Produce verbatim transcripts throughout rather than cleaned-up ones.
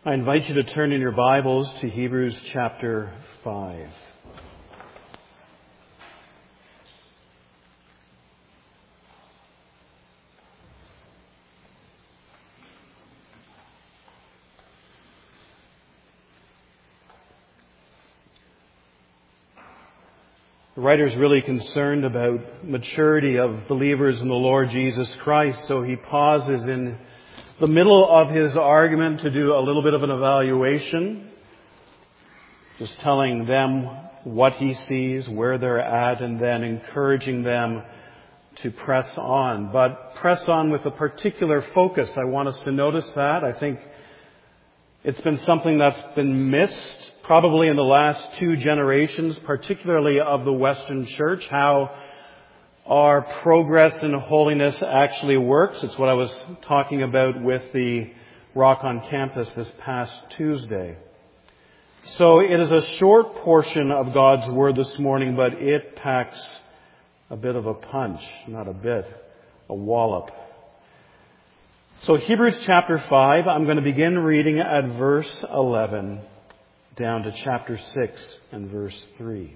I invite you to turn in your Bibles to Hebrews chapter five. The writer is really concerned about maturity of believers in the Lord Jesus Christ, so he pauses in the middle of his argument to do a little bit of an evaluation, just telling them what he sees, where they're at, and then encouraging them to press on. But press on with a particular focus. I want us to notice that. I think it's been something that's been missed probably in the last two generations, particularly of the Western Church, how our progress in holiness actually works. It's what I was talking about with the Rock on Campus this past Tuesday. So it is a short portion of God's Word this morning, but it packs a bit of a punch, not a bit, a wallop. So Hebrews chapter five, I'm going to begin reading at verse eleven down to chapter six and verse three.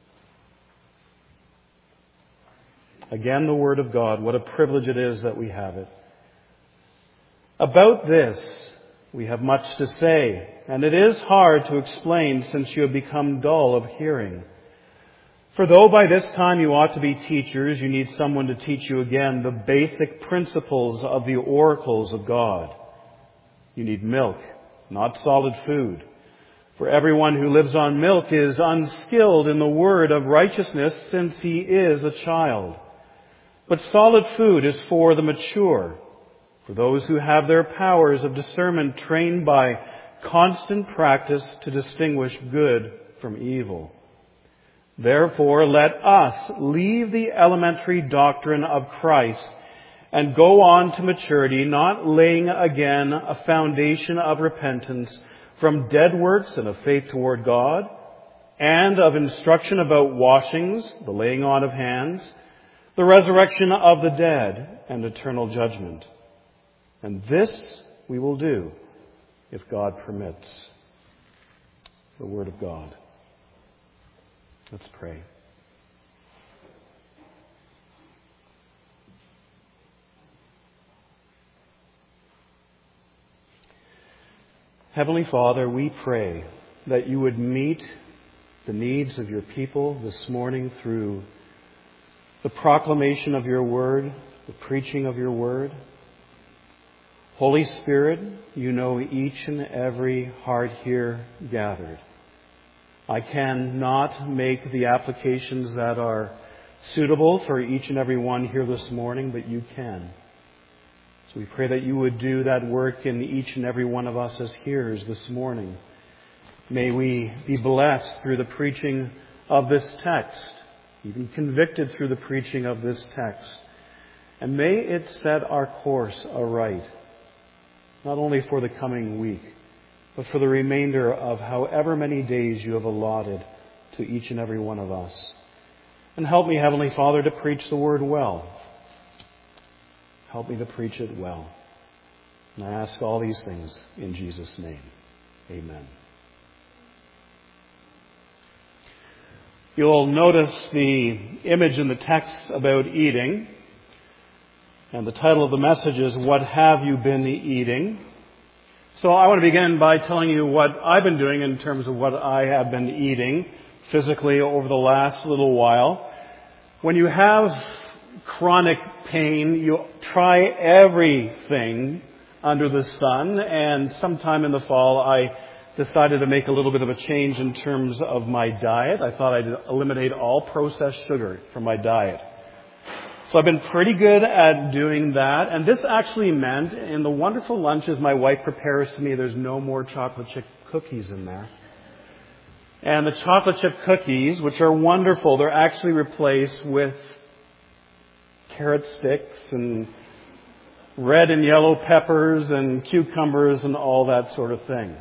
Again, the Word of God. What a privilege it is that we have it. About this, we have much to say, and it is hard to explain since you have become dull of hearing. For though by this time you ought to be teachers, you need someone to teach you again the basic principles of the oracles of God. You need milk, not solid food. For everyone who lives on milk is unskilled in the word of righteousness, since he is a child. But solid food is for the mature, for those who have their powers of discernment trained by constant practice to distinguish good from evil. Therefore, let us leave the elementary doctrine of Christ and go on to maturity, not laying again a foundation of repentance from dead works and of faith toward God, and of instruction about washings, the laying on of hands, the resurrection of the dead, and eternal judgment. And this we will do if God permits. The Word of God. Let's pray. Heavenly Father, we pray that you would meet the needs of your people this morning through the proclamation of your word, the preaching of your word. Holy Spirit, you know each and every heart here gathered. I cannot make the applications that are suitable for each and every one here this morning, but you can. So we pray that you would do that work in each and every one of us as hearers this morning. May we be blessed through the preaching of this text, even convicted through the preaching of this text. And may it set our course aright, not only for the coming week, but for the remainder of however many days you have allotted to each and every one of us. And help me, Heavenly Father, to preach the word well. Help me to preach it well. And I ask all these things in Jesus' name. Amen. You'll notice the image in the text about eating. And the title of the message is, What Have You Been Eating? So I want to begin by telling you what I've been doing in terms of what I have been eating physically over the last little while. When you have chronic pain, you try everything under the sun, and sometime in the fall I decided to make a little bit of a change in terms of my diet. I thought I'd eliminate all processed sugar from my diet. So I've been pretty good at doing that, and this actually meant in the wonderful lunches my wife prepares to me, there's no more chocolate chip cookies in there. And the chocolate chip cookies, which are wonderful, they're actually replaced with carrot sticks and red and yellow peppers and cucumbers and all that sort of thing.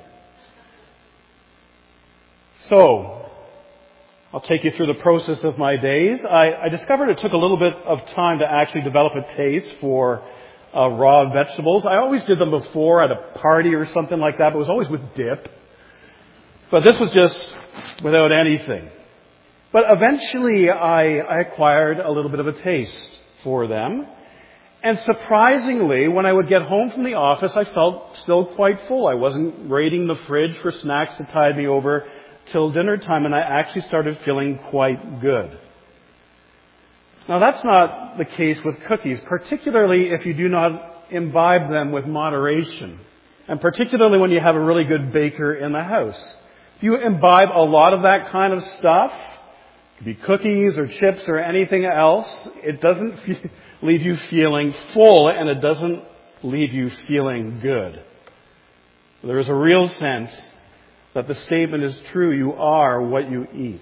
So, I'll take you through the process of my days. I, I discovered it took a little bit of time to actually develop a taste for uh, raw vegetables. I always did them before at a party or something like that, but it was always with dip. But this was just without anything. But eventually I, I acquired a little bit of a taste for them. And surprisingly, when I would get home from the office, I felt still quite full. I wasn't raiding the fridge for snacks to tide me over till dinner time, and I actually started feeling quite good. Now, that's not the case with cookies, particularly if you do not imbibe them with moderation, and particularly when you have a really good baker in the house. If you imbibe a lot of that kind of stuff, it could be cookies or chips or anything else, it doesn't fe- leave you feeling full, and it doesn't leave you feeling good. There is a real sense that the statement is true: you are what you eat.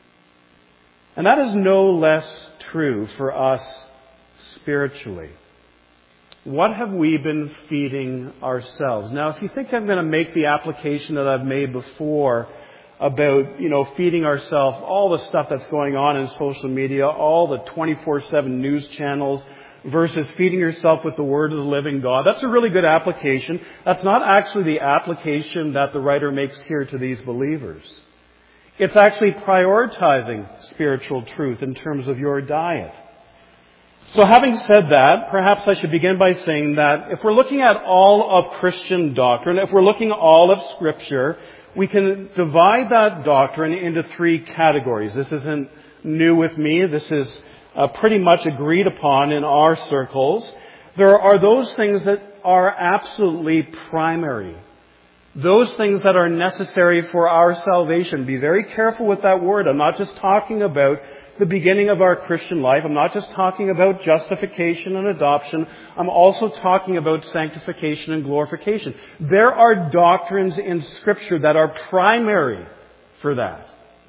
And that is no less true for us spiritually. What have we been feeding ourselves? Now, if you think I'm going to make the application that I've made before about, you know, feeding ourselves all the stuff that's going on in social media, all the twenty-four seven news channels, versus feeding yourself with the Word of the living God, that's a really good application. That's not actually the application that the writer makes here to these believers. It's actually prioritizing spiritual truth in terms of your diet. So having said that, perhaps I should begin by saying that if we're looking at all of Christian doctrine, if we're looking at all of Scripture, we can divide that doctrine into three categories. This isn't new with me. This is uh, pretty much agreed upon in our circles. There are those things that are absolutely primary. Those things that are necessary for our salvation. Be very careful with that word. I'm not just talking about the beginning of our Christian life. I'm not just talking about justification and adoption. I'm also talking about sanctification and glorification. There are doctrines in Scripture that are primary for that.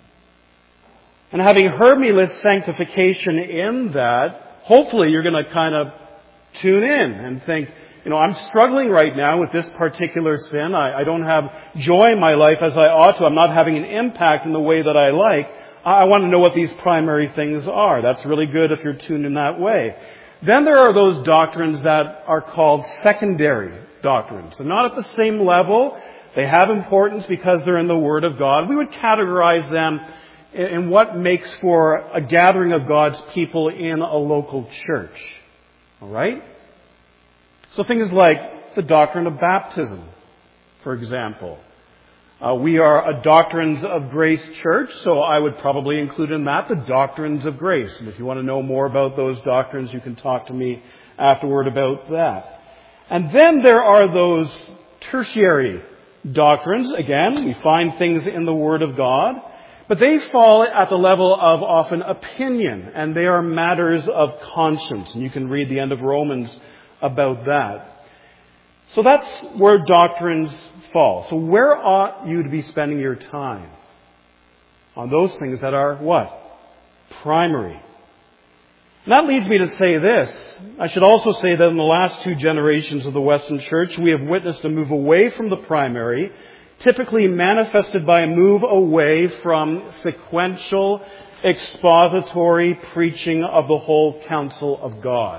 And having heard me list sanctification in that, hopefully you're going to kind of tune in and think, you know, I'm struggling right now with this particular sin. I, I don't have joy in my life as I ought to. I'm not having an impact in the way that I like. I want to know what these primary things are. That's really good if you're tuned in that way. Then there are those doctrines that are called secondary doctrines. They're not at the same level. They have importance because they're in the Word of God. We would categorize them in what makes for a gathering of God's people in a local church. All right? So things like the doctrine of baptism, for example. Uh, we are a Doctrines of Grace church, so I would probably include in that the doctrines of grace. And if you want to know more about those doctrines, you can talk to me afterward about that. And then there are those tertiary doctrines. Again, we find things in the Word of God, but they fall at the level of often opinion, and they are matters of conscience. And you can read the end of Romans about that. So that's where doctrines fall. So where ought you to be spending your time? On those things that are what? Primary. And that leads me to say this. I should also say that in the last two generations of the Western Church, we have witnessed a move away from the primary, typically manifested by a move away from sequential, expository preaching of the whole counsel of God.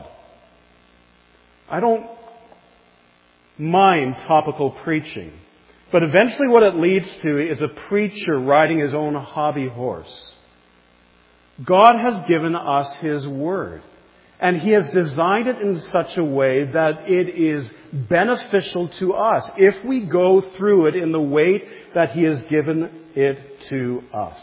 I don't mind topical preaching, but eventually what it leads to is a preacher riding his own hobby horse. God has given us His Word, and He has designed it in such a way that it is beneficial to us if we go through it in the way that He has given it to us.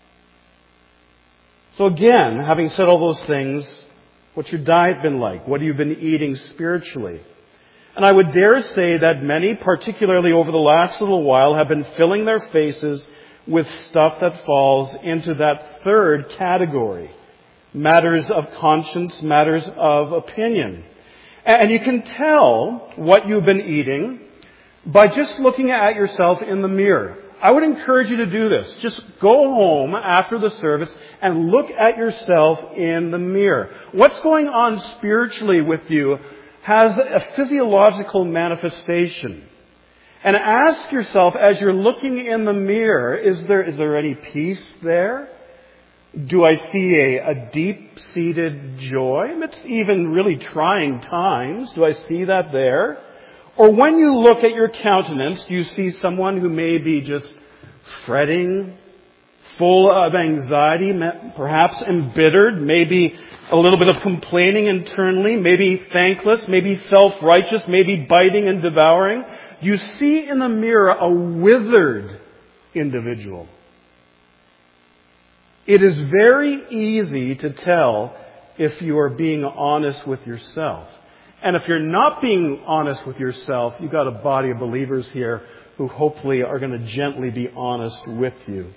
So again, having said all those things, what's your diet been like? What have you been eating spiritually? And I would dare say that many, particularly over the last little while, have been filling their faces with stuff that falls into that third category. Matters of conscience, matters of opinion. And you can tell what you've been eating by just looking at yourself in the mirror. I would encourage you to do this. Just go home after the service and look at yourself in the mirror. What's going on spiritually with you has a physiological manifestation. And ask yourself, as you're looking in the mirror, is there is there any peace there? Do I see a, a deep-seated joy amidst even really trying times? Do I see that there? Or when you look at your countenance, do you see someone who may be just fretting, full of anxiety, perhaps embittered, maybe a little bit of complaining internally, maybe thankless, maybe self-righteous, maybe biting and devouring? Do you see in the mirror a withered individual? It is very easy to tell if you are being honest with yourself. And if you're not being honest with yourself, you've got a body of believers here who hopefully are going to gently be honest with you.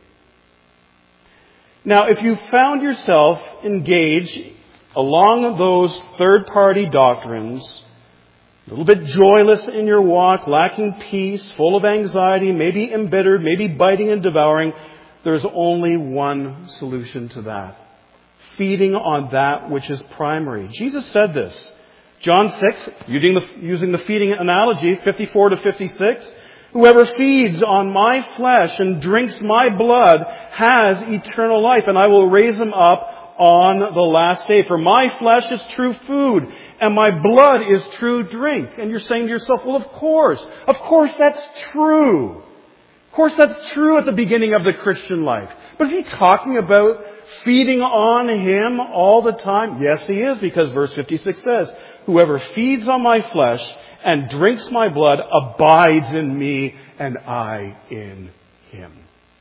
Now, if you found yourself engaged along those third-party doctrines, a little bit joyless in your walk, lacking peace, full of anxiety, maybe embittered, maybe biting and devouring, there's only one solution to that. Feeding on that which is primary. Jesus said this. John six, using the, using the feeding analogy, fifty-four to fifty-six, whoever feeds on my flesh and drinks my blood has eternal life, and I will raise him up on the last day. For my flesh is true food, and my blood is true drink. And you're saying to yourself, well, of course, of course that's true. Of course that's true at the beginning of the Christian life. But is he talking about feeding on him all the time? Yes, he is, because verse fifty-six says, whoever feeds on my flesh and drinks my blood abides in me, and I in him.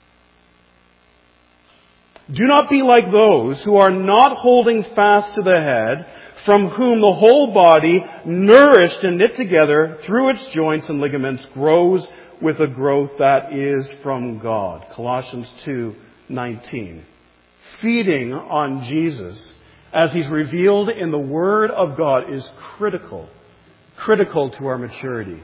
Do not be like those who are not holding fast to the head, from whom the whole body, nourished and knit together through its joints and ligaments, grows with a growth that is from God. Colossians two nineteen. Feeding on Jesus as he's revealed in the Word of God is critical. Critical to our maturity.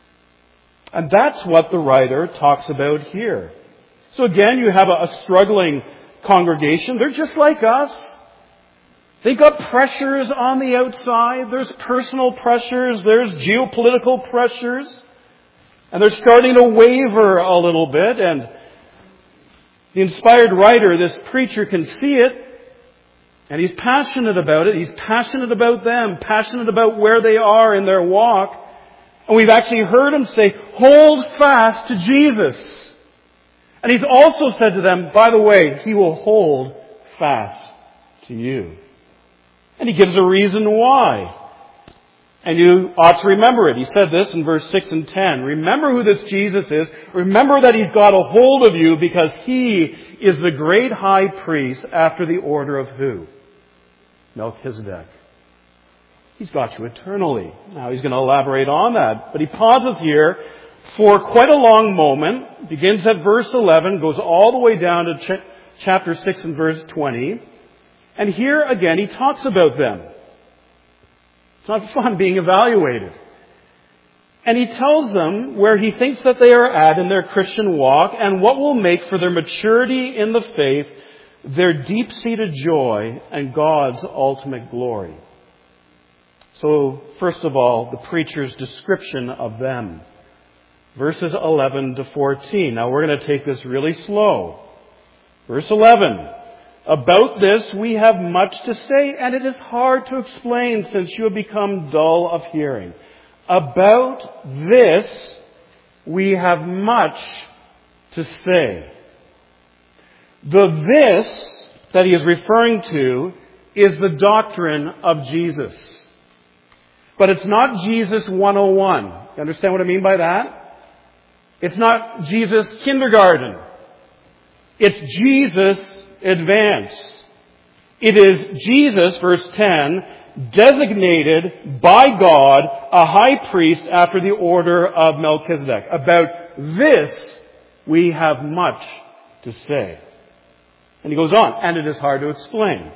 And that's what the writer talks about here. So again, you have a, a struggling congregation. They're just like us. They've got pressures on the outside. There's personal pressures. There's geopolitical pressures. And they're starting to waver a little bit. And the inspired writer, this preacher, can see it. And he's passionate about it. He's passionate about them, passionate about where they are in their walk. And we've actually heard him say, hold fast to Jesus. And he's also said to them, by the way, he will hold fast to you. And he gives a reason why. And you ought to remember it. He said this in verse six and ten. Remember who this Jesus is. Remember that he's got a hold of you because he is the great high priest after the order of who? Melchizedek. He's got you eternally. Now he's going to elaborate on that. But he pauses here for quite a long moment. Begins at verse eleven, goes all the way down to ch- chapter six and verse twenty. And here again he talks about them. It's not fun being evaluated. And he tells them where he thinks that they are at in their Christian walk and what will make for their maturity in the faith, their deep-seated joy, and God's ultimate glory. So, first of all, the preacher's description of them. Verses eleven to fourteen. Now we're going to take this really slow. Verse eleven. About this we have much to say, and it is hard to explain since you have become dull of hearing. About this we have much to say. The this that he is referring to is the doctrine of Jesus. But it's not Jesus one oh one. You understand what I mean by that? It's not Jesus kindergarten. It's Jesus advanced. It is Jesus, verse ten, designated by God a high priest after the order of Melchizedek. About this we have much to say. And he goes on, and it is hard to explain.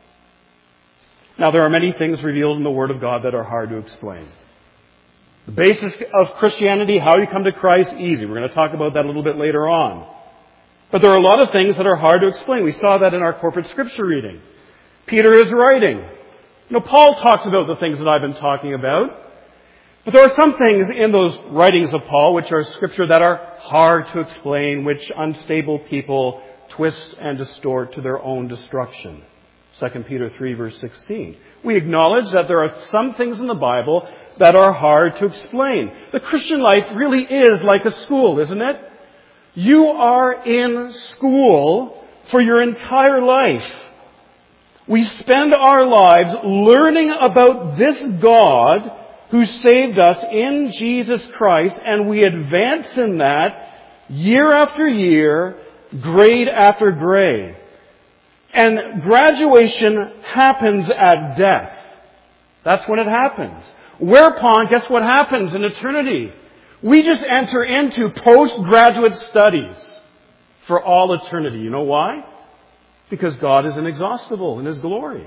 Now there are many things revealed in the Word of God that are hard to explain. The basis of Christianity, how you come to Christ, easy. We're going to talk about that a little bit later on. But there are a lot of things that are hard to explain. We saw that in our corporate scripture reading. Peter is writing. You know, Paul talks about the things that I've been talking about. But there are some things in those writings of Paul which are scripture that are hard to explain, which unstable people twist and distort to their own destruction. Second Peter three, verse sixteen. We acknowledge that there are some things in the Bible that are hard to explain. The Christian life really is like a school, isn't it? You are in school for your entire life. We spend our lives learning about this God who saved us in Jesus Christ, and we advance in that year after year, grade after grade. And graduation happens at death. That's when it happens. Whereupon, guess what happens in eternity? We just enter into postgraduate studies for all eternity. You know why? Because God is inexhaustible in His glory.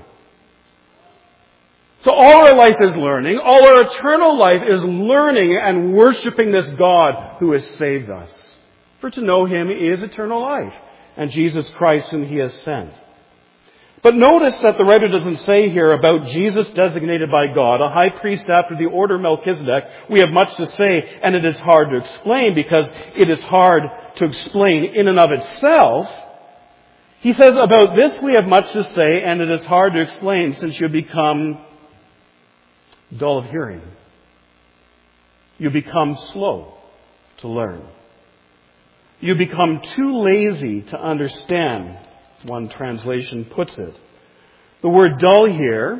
So all our life is learning. All our eternal life is learning and worshiping this God who has saved us. For to know Him is eternal life, and Jesus Christ whom He has sent. But notice that the writer doesn't say here about Jesus designated by God, a high priest after the order of Melchizedek. We have much to say, and it is hard to explain because it is hard to explain in and of itself. He says, about this we have much to say, and it is hard to explain since you become dull of hearing. You become slow to learn. You become too lazy to understand, one translation puts it. The word dull here,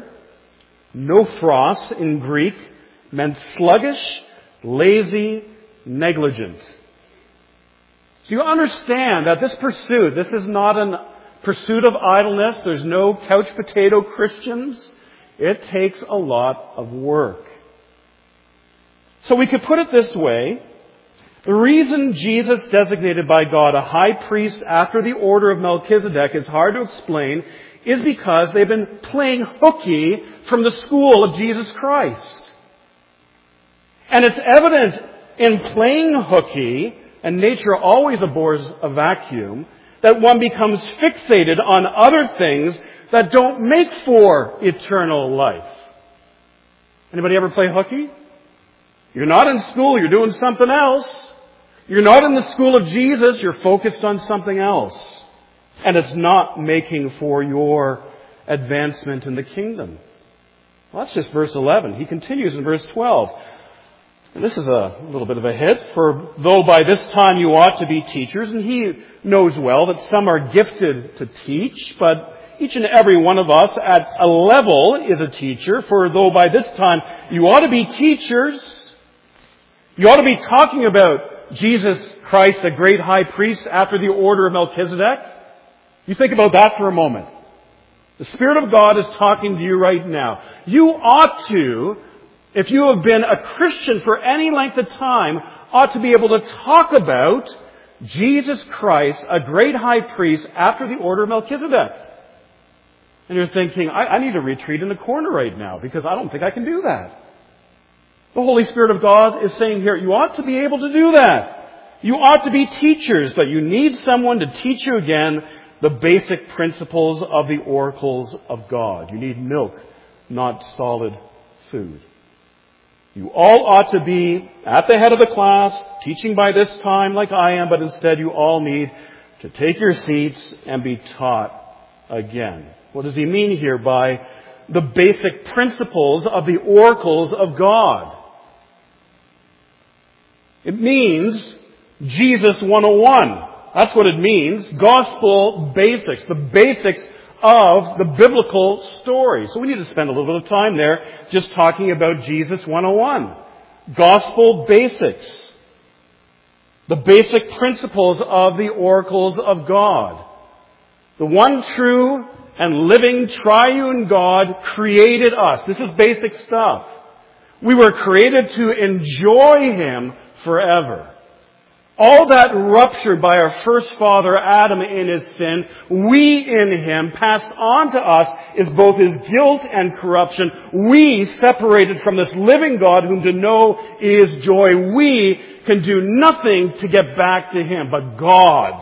nophros in Greek, meant sluggish, lazy, negligent. So you understand that this pursuit, this is not a pursuit of idleness. There's no couch potato Christians. It takes a lot of work. So we could put it this way. The reason Jesus designated by God a high priest after the order of Melchizedek is hard to explain is because they've been playing hooky from the school of Jesus Christ. And it's evident in playing hooky, and nature always abhors a vacuum, that one becomes fixated on other things that don't make for eternal life. Anybody ever play hooky? You're not in school, you're doing something else. You're not in the school of Jesus, you're focused on something else. And it's not making for your advancement in the kingdom. Well, that's just verse eleven. He continues in verse twelve. And this is a little bit of a hit, for though by this time you ought to be teachers, and he knows well that some are gifted to teach, but each and every one of us at a level is a teacher, for though by this time you ought to be teachers, you ought to be talking about Jesus Christ, the great high priest after the order of Melchizedek. You think about that for a moment. The Spirit of God is talking to you right now. You ought to, if you have been a Christian for any length of time, ought to be able to talk about Jesus Christ, a great high priest after the order of Melchizedek. And you're thinking, I, I need to retreat in the corner right now because I don't think I can do that. The Holy Spirit of God is saying here, you ought to be able to do that. You ought to be teachers, but you need someone to teach you again the basic principles of the oracles of God. You need milk, not solid food. You all ought to be at the head of the class, teaching by this time like I am, but instead you all need to take your seats and be taught again. What does he mean here by the basic principles of the oracles of God? It means Jesus one oh one. That's what it means. Gospel basics. The basics of the biblical story. So we need to spend a little bit of time there just talking about Jesus one oh one. Gospel basics. The basic principles of the oracles of God. The one true and living triune God created us. This is basic stuff. We were created to enjoy Him forever. All that ruptured by our first father Adam in his sin, we in him, passed on to us, is both his guilt and corruption. We, separated from this living God whom to know is joy, we can do nothing to get back to him. But God,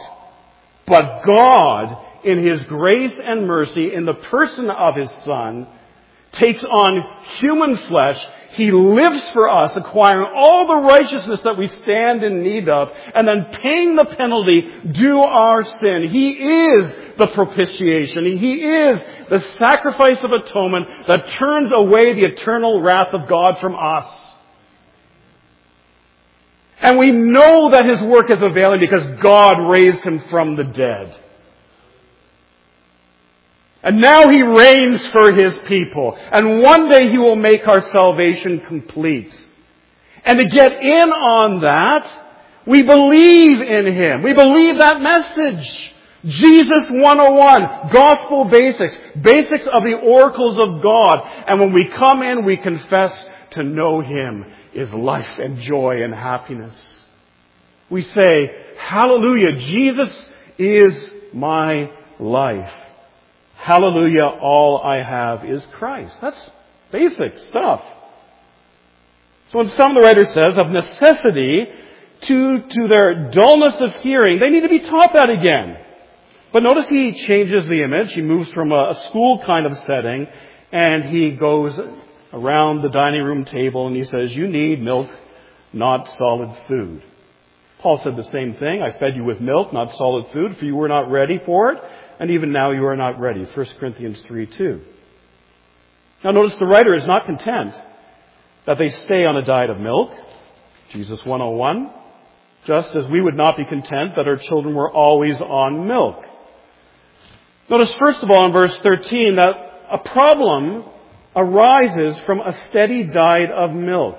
but God, in his grace and mercy, in the person of his Son, takes on human flesh. He lives for us, acquiring all the righteousness that we stand in need of, and then paying the penalty due our sin. He is the propitiation. He is the sacrifice of atonement that turns away the eternal wrath of God from us. And we know that His work is availing because God raised Him from the dead. And now He reigns for His people. And one day He will make our salvation complete. And to get in on that, we believe in Him. We believe that message. Jesus one oh one, gospel basics, basics of the oracles of God. And when we come in, we confess to know Him is life and joy and happiness. We say, hallelujah, Jesus is my life. Hallelujah, all I have is Christ. That's basic stuff. So when some of the writer says, of necessity, to, to their dullness of hearing, they need to be taught that again. But notice he changes the image. He moves from a, a school kind of setting, and he goes around the dining room table and he says, you need milk, not solid food. Paul said the same thing. I fed you with milk, not solid food, for you were not ready for it. And even now you are not ready. First Corinthians three two. Now notice the writer is not content that they stay on a diet of milk. Jesus one oh one. Just as we would not be content that our children were always on milk. Notice first of all in verse thirteen that a problem arises from a steady diet of milk.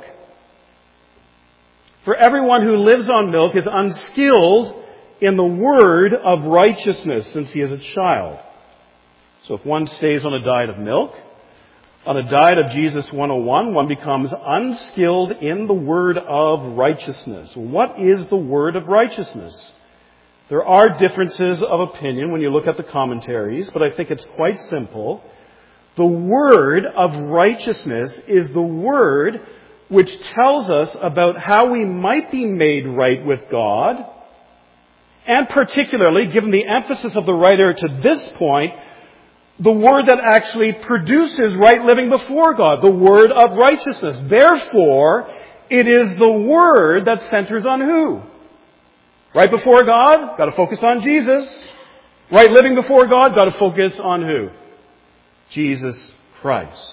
For everyone who lives on milk is unskilled in the word of righteousness since he is a child. So if one stays on a diet of milk, on a diet of Jesus one oh one, one becomes unskilled in the word of righteousness. What is the word of righteousness? There are differences of opinion when you look at the commentaries, but I think it's quite simple. The word of righteousness is the word which tells us about how we might be made right with God, and particularly, given the emphasis of the writer to this point, the word that actually produces right living before God, the word of righteousness. Therefore, it is the word that centers on who? Right before God, got to focus on Jesus. Right living before God, got to focus on who? Jesus Christ.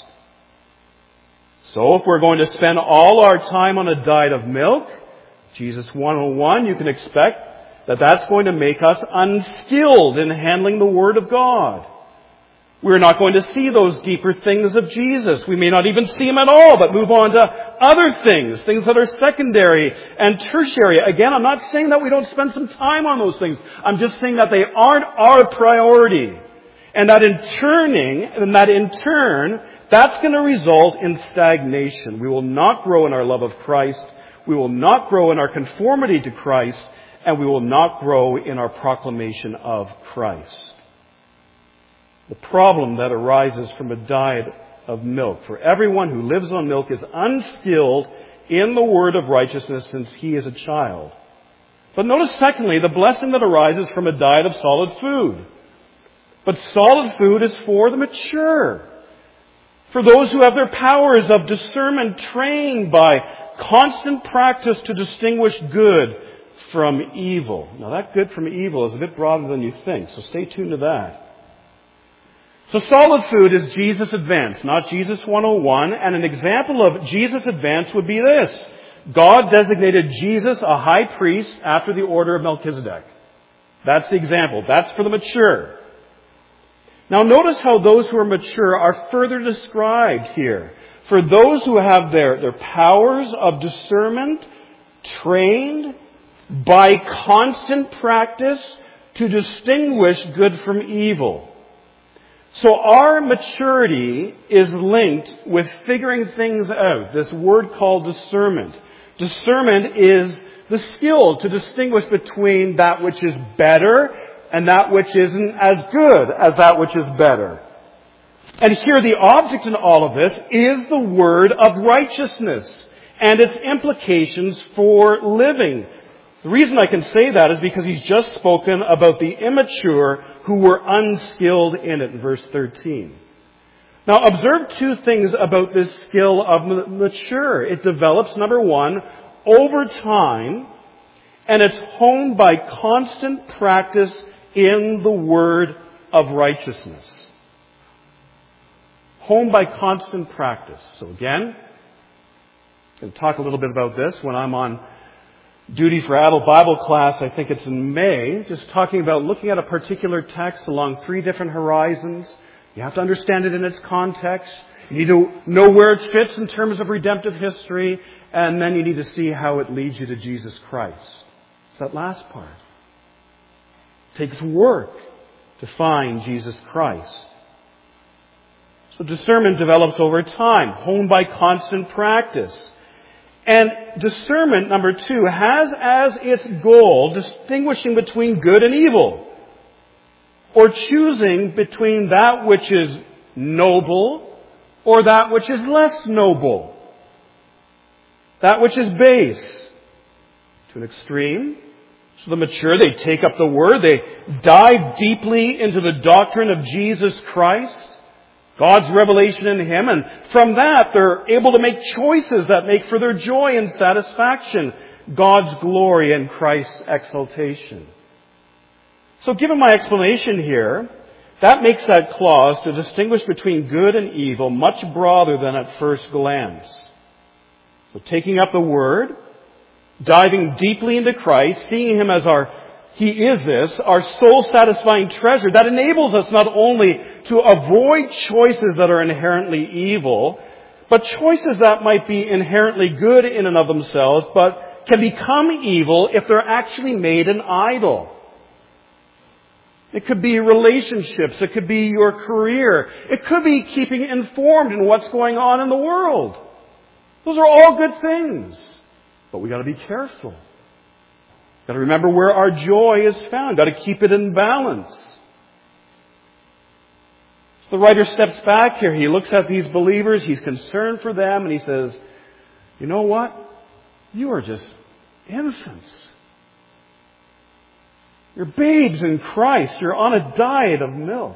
So if we're going to spend all our time on a diet of milk, Jesus one oh one, you can expect that that's going to make us unskilled in handling the Word of God. We're not going to see those deeper things of Jesus. We may not even see Him at all, but move on to other things, things that are secondary and tertiary. Again, I'm not saying that we don't spend some time on those things. I'm just saying that they aren't our priority. And that in turning, and that in turn, that's going to result in stagnation. We will not grow in our love of Christ. We will not grow in our conformity to Christ. And we will not grow in our proclamation of Christ. The problem that arises from a diet of milk. For everyone who lives on milk is unskilled in the word of righteousness since he is a child. But notice secondly, the blessing that arises from a diet of solid food. But solid food is for the mature. For those who have their powers of discernment trained by constant practice to distinguish good from evil. Now that good from evil is a bit broader than you think, so stay tuned to that. So solid food is Jesus advance, not Jesus one oh one, and an example of Jesus advance would be this. God designated Jesus a high priest after the order of Melchizedek. That's the example. That's for the mature. Now notice how those who are mature are further described here. For those who have their, their powers of discernment trained by constant practice to distinguish good from evil. So our maturity is linked with figuring things out, this word called discernment. Discernment is the skill to distinguish between that which is better and that which isn't as good as that which is better. And here the object in all of this is the word of righteousness and its implications for living. The reason I can say that is because he's just spoken about the immature who were unskilled in it in verse thirteen. Now, observe two things about this skill of mature. It develops, number one, over time, and it's honed by constant practice in the word of righteousness. Honed by constant practice. So again, I'm going to talk a little bit about this when I'm on duty for adult Bible class. I think it's in May, just talking about looking at a particular text along three different horizons. You have to understand it in its context. You need to know where it fits in terms of redemptive history, and then you need to see how it leads you to Jesus Christ. It's that last part. It takes work to find Jesus Christ. So discernment develops over time, honed by constant practice. And discernment, number two, has as its goal distinguishing between good and evil, or choosing between that which is noble or that which is less noble, that which is base. To an extreme, so the mature, they take up the Word, they dive deeply into the doctrine of Jesus Christ, God's revelation in Him, and from that they're able to make choices that make for their joy and satisfaction, God's glory and Christ's exaltation. So given my explanation here, that makes that clause to distinguish between good and evil much broader than at first glance. So taking up the Word, diving deeply into Christ, seeing Him as our, He is this, our soul-satisfying treasure, that enables us not only to avoid choices that are inherently evil, but choices that might be inherently good in and of themselves, but can become evil if they're actually made an idol. It could be relationships. It could be your career. It could be keeping informed in what's going on in the world. Those are all good things. But we've got to be careful. We've got to remember where our joy is found. We've got to keep it in balance. So the writer steps back here. He looks at these believers. He's concerned for them. And he says, you know what? You are just infants. You're babes in Christ. You're on a diet of milk.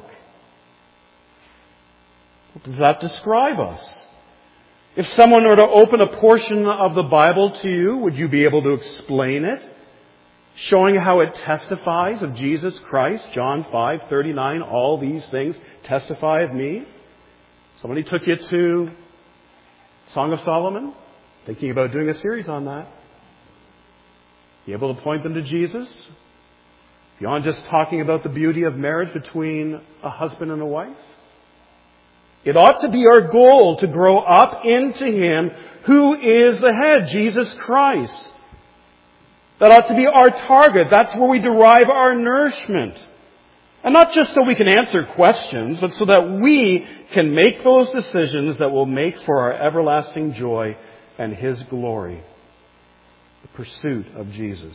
What does that describe us? If someone were to open a portion of the Bible to you, would you be able to explain it? Showing how it testifies of Jesus Christ. John five thirty-nine, all these things testify of me. Somebody took you to Song of Solomon, thinking about doing a series on that. Be able to point them to Jesus? Beyond just talking about the beauty of marriage between a husband and a wife. It ought to be our goal to grow up into Him who is the head, Jesus Christ. That ought to be our target. That's where we derive our nourishment. And not just so we can answer questions, but so that we can make those decisions that will make for our everlasting joy and His glory. The pursuit of Jesus.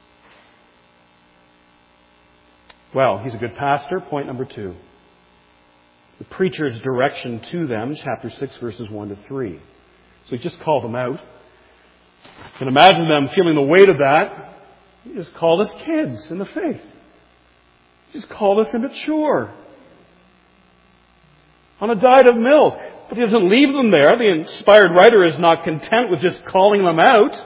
Well, he's a good pastor. Point number two. The preacher's direction to them, chapter six, verses one to three. So he just called them out. You can imagine them feeling the weight of that. He just called us kids in the faith. He just called us immature. On a diet of milk. But he doesn't leave them there. The inspired writer is not content with just calling them out.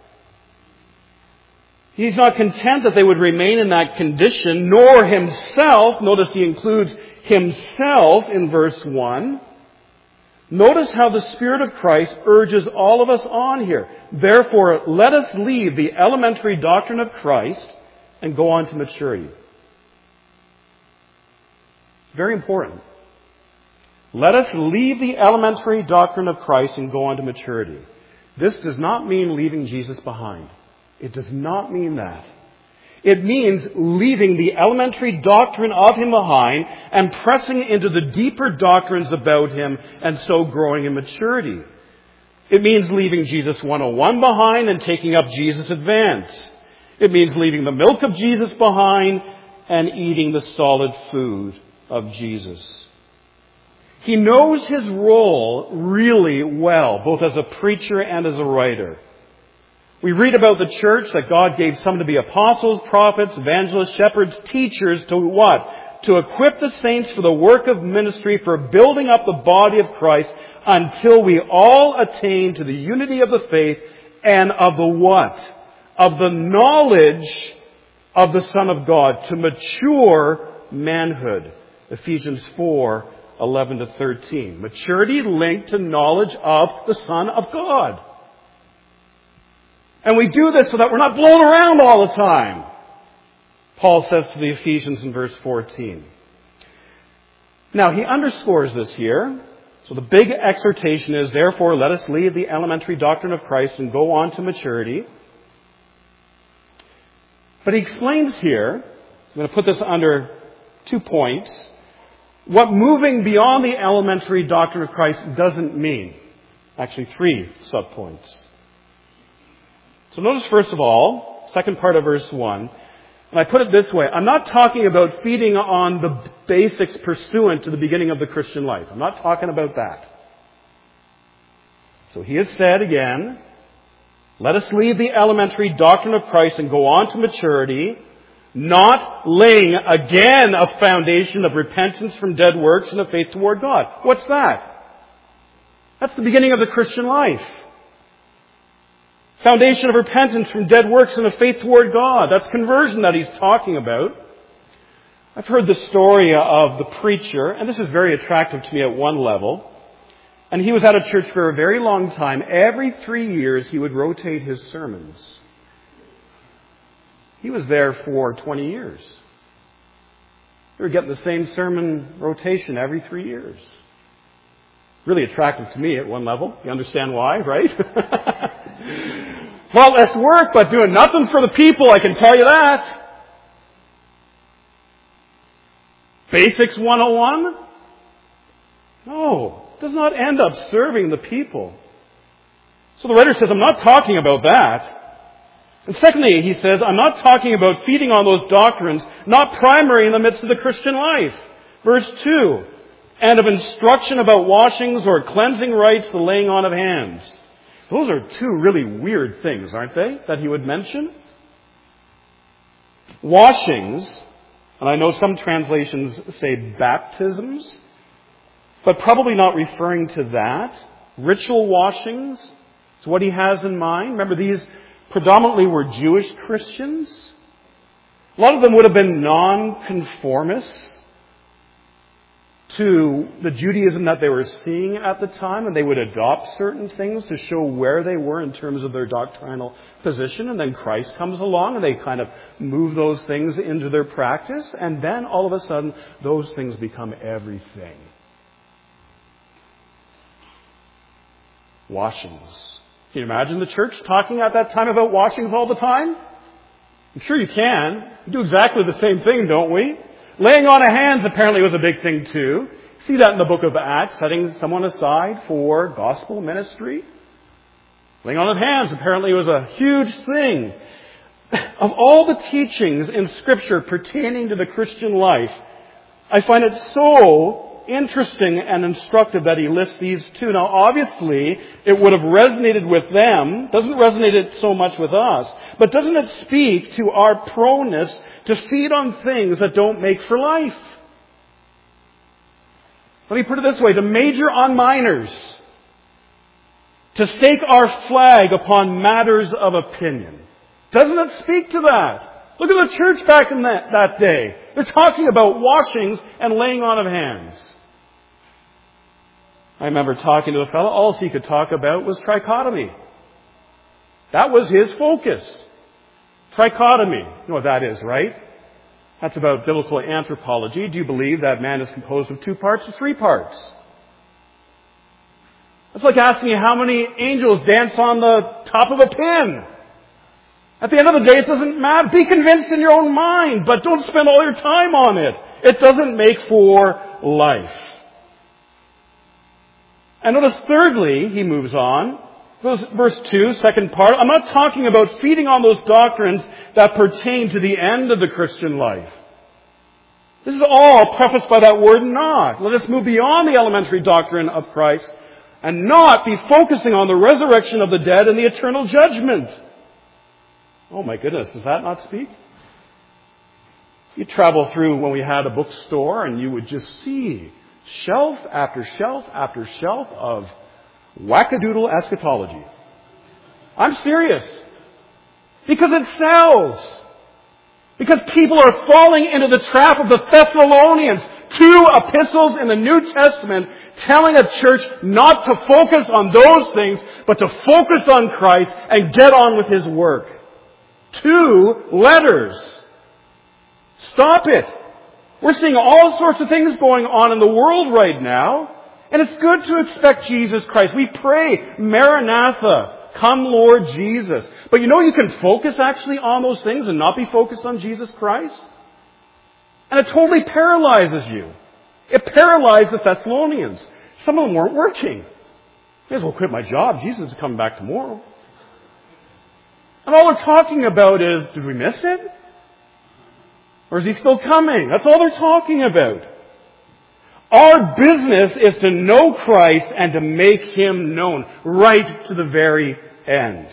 He's not content that they would remain in that condition, nor himself. Notice he includes himself in verse one. Notice how the Spirit of Christ urges all of us on here. Therefore, let us leave the elementary doctrine of Christ and go on to maturity. Very important. Let us leave the elementary doctrine of Christ and go on to maturity. This does not mean leaving Jesus behind. It does not mean that. It means leaving the elementary doctrine of Him behind and pressing into the deeper doctrines about Him and so growing in maturity. It means leaving Jesus one oh one behind and taking up Jesus Advanced. It means leaving the milk of Jesus behind and eating the solid food of Jesus. He knows His role really well, both as a preacher and as a writer. We read about the church that God gave some to be apostles, prophets, evangelists, shepherds, teachers to what? to equip the saints for the work of ministry, for building up the body of Christ, until we all attain to the unity of the faith and of the what? Of the knowledge of the Son of God, to mature manhood. Ephesians four, eleven to thirteen. Maturity linked to knowledge of the Son of God. And we do this so that we're not blown around all the time. Paul says to the Ephesians in verse fourteen. Now, he underscores this here. So the big exhortation is, therefore, let us leave the elementary doctrine of Christ and go on to maturity. But he explains here, I'm going to put this under two points, what moving beyond the elementary doctrine of Christ doesn't mean. Actually, three subpoints. So notice, first of all, second part of verse one, and I put it this way, I'm not talking about feeding on the basics pursuant to the beginning of the Christian life. I'm not talking about that. So he has said again, let us leave the elementary doctrine of Christ and go on to maturity, not laying again a foundation of repentance from dead works and of faith toward God. What's that? That's the beginning of the Christian life. Foundation of repentance from dead works and of faith toward God. That's conversion that he's talking about. I've heard the story of the preacher, and this is very attractive to me at one level. And he was at a church for a very long time. Every three years he would rotate his sermons. He was there for twenty years. They were getting the same sermon rotation every three years. Really attractive to me at one level. You understand why, right? Well, less work, but doing nothing for the people, I can tell you that. Basics one oh one? No, it does not end up serving the people. So the writer says, I'm not talking about that. And secondly, he says, I'm not talking about feeding on those doctrines, not primary in the midst of the Christian life. Verse two, and of instruction about washings or cleansing rites, the laying on of hands. Those are two really weird things, aren't they, that he would mention? Washings, and I know some translations say baptisms, but probably not referring to that. Ritual washings is what he has in mind. Remember, these predominantly were Jewish Christians. A lot of them would have been non-conformists to the Judaism that they were seeing at the time, and they would adopt certain things to show where they were in terms of their doctrinal position, and then Christ comes along and they kind of move those things into their practice, and then all of a sudden those things become everything. Washings. Can you imagine the church talking at that time about washings all the time? I'm sure you can. We do exactly the same thing, don't we? Laying on of hands apparently was a big thing too. See that in the book of Acts, setting someone aside for gospel ministry. Laying on of hands apparently was a huge thing. Of all the teachings in Scripture pertaining to the Christian life, I find it so interesting and instructive that he lists these two. Now obviously, it would have resonated with them. Doesn't resonate it so much with us. But doesn't it speak to our proneness to feed on things that don't make for life? Let me put it this way, to major on minors. To stake our flag upon matters of opinion. Doesn't it speak to that? Look at the church back in that, that day. They're talking about washings and laying on of hands. I remember talking to a fellow, all he could talk about was trichotomy. That was his focus. Trichotomy. You know what that is, right? That's about biblical anthropology. Do you believe that man is composed of two parts or three parts? That's like asking you how many angels dance on the top of a pin. At the end of the day, it doesn't matter. Be convinced in your own mind, but don't spend all your time on it. It doesn't make for life. And notice thirdly, he moves on. Verse two, second part. I'm not talking about feeding on those doctrines that pertain to the end of the Christian life. This is all prefaced by that word not. Let us move beyond the elementary doctrine of Christ and not be focusing on the resurrection of the dead and the eternal judgment. Oh my goodness, does that not speak? You travel through when we had a bookstore and you would just see shelf after shelf after shelf of wackadoodle eschatology. I'm serious. Because it sells. Because people are falling into the trap of the Thessalonians. Two epistles in the New Testament telling a church not to focus on those things, but to focus on Christ and get on with His work. Two letters. Stop it. We're seeing all sorts of things going on in the world right now, and it's good to expect Jesus Christ. We pray, Maranatha, come Lord Jesus. But you know you can focus actually on those things and not be focused on Jesus Christ? And it totally paralyzes you. It paralyzed the Thessalonians. Some of them weren't working. May as well quit my job. Jesus is coming back tomorrow. And all they're talking about is, did we miss it? Or is He still coming? That's all they're talking about. Our business is to know Christ and to make Him known right to the very end.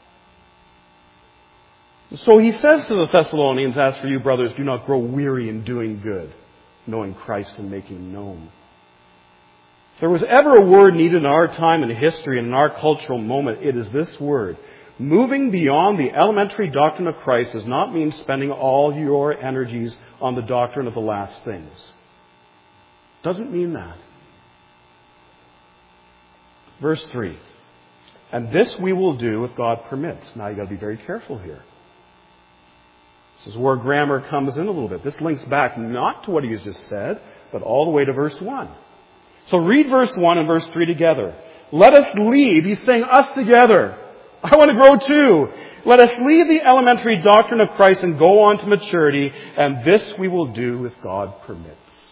So he says to the Thessalonians, as for you, brothers, do not grow weary in doing good, knowing Christ and making Him known. If there was ever a word needed in our time and history and in our cultural moment, it is this word. Moving beyond the elementary doctrine of Christ does not mean spending all your energies on the doctrine of the last things. It doesn't mean that. Verse three. And this we will do if God permits. Now you've got to be very careful here. This is where grammar comes in a little bit. This links back not to what he has just said, but all the way to verse one. So read verse one and verse three together. Let us leave. He's saying us together. I want to grow too. Let us leave the elementary doctrine of Christ and go on to maturity, and this we will do if God permits.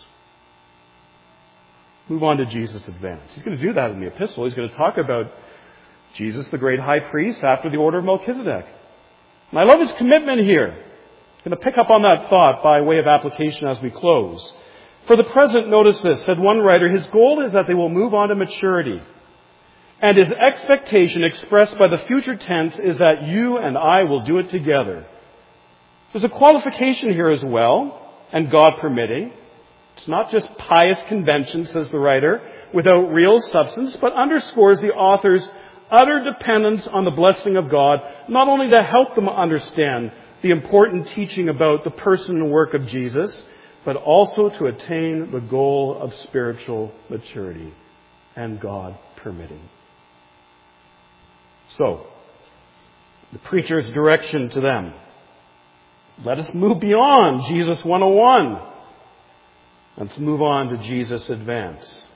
Move on to Jesus' advance. He's going to do that in the epistle. He's going to talk about Jesus, the great high priest, after the order of Melchizedek. And I love his commitment here. I'm going to pick up on that thought by way of application as we close. For the present, notice this, said one writer, his goal is that they will move on to maturity. And his expectation expressed by the future tense is that you and I will do it together. There's a qualification here as well, and God permitting. It's not just pious convention, says the writer, without real substance, but underscores the author's utter dependence on the blessing of God, not only to help them understand the important teaching about the person and work of Jesus, but also to attain the goal of spiritual maturity, and God permitting. So, the preacher's direction to them. Let us move beyond Jesus one oh one. Let's move on to Jesus' advance.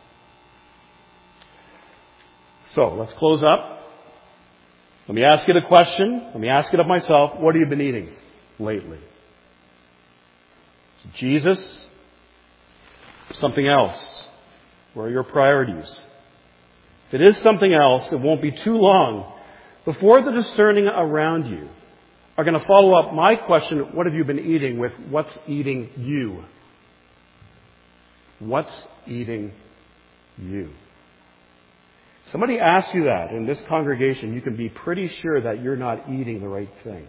So, let's close up. Let me ask you the question. Let me ask it of myself. What have you been eating lately? Is it Jesus? Something else? Where are your priorities? If it is something else, it won't be too long before the discerning around you are going to follow up my question, what have you been eating, with what's eating you? What's eating you? Somebody asks you that in this congregation, you can be pretty sure that you're not eating the right thing.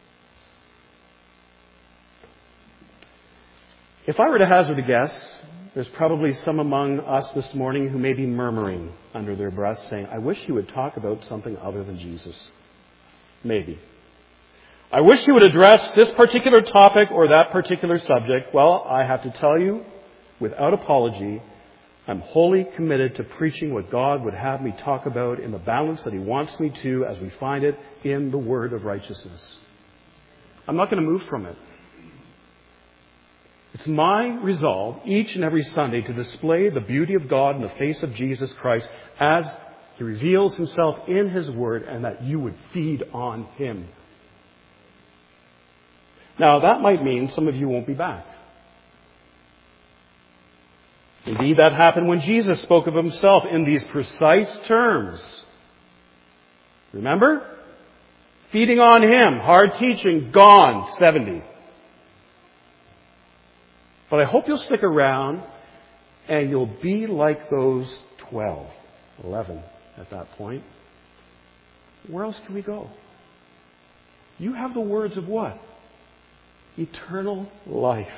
If I were to hazard a guess, there's probably some among us this morning who may be murmuring under their breath saying, I wish you would talk about something other than Jesus. Maybe. I wish you would address this particular topic or that particular subject. Well, I have to tell you, without apology, I'm wholly committed to preaching what God would have me talk about in the balance that He wants me to as we find it in the Word of righteousness. I'm not going to move from it. It's my resolve each and every Sunday to display the beauty of God in the face of Jesus Christ as He reveals Himself in His Word, and that you would feed on Him. Now, that might mean some of you won't be back. Indeed, that happened when Jesus spoke of Himself in these precise terms. Remember? Feeding on Him, hard teaching, gone, seventy. But I hope you'll stick around and you'll be like those twelve, eleven at that point. Where else can we go? You have the words of what? eternal life.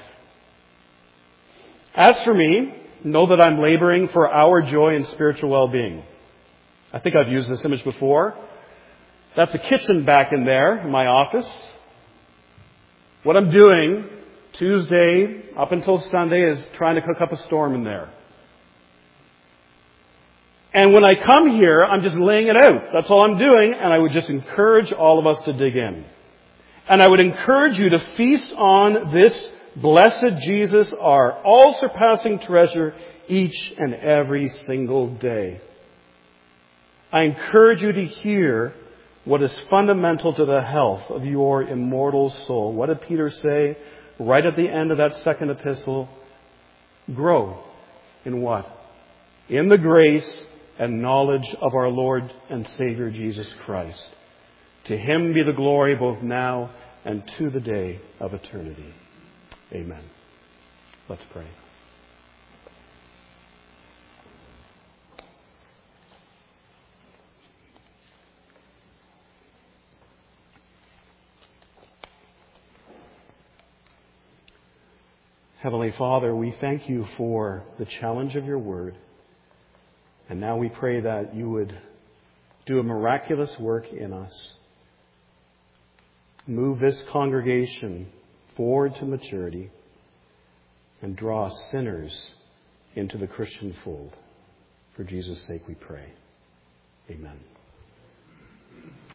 As for me, know that I'm laboring for our joy and spiritual well-being. I think I've used this image before. That's the kitchen back in there in my office. What I'm doing Tuesday up until Sunday is trying to cook up a storm in there. And when I come here, I'm just laying it out. That's all I'm doing. And I would just encourage all of us to dig in. And I would encourage you to feast on this blessed Jesus, our all-surpassing treasure, each and every single day. I encourage you to hear what is fundamental to the health of your immortal soul. What did Peter say right at the end of that second epistle? Grow in what? In the grace and knowledge of our Lord and Savior Jesus Christ. To Him be the glory both now and to the day of eternity. Amen. Let's pray. Heavenly Father, we thank you for the challenge of your word. And now we pray that you would do a miraculous work in us. Move this congregation forward to maturity and draw sinners into the Christian fold. For Jesus' sake we pray. Amen.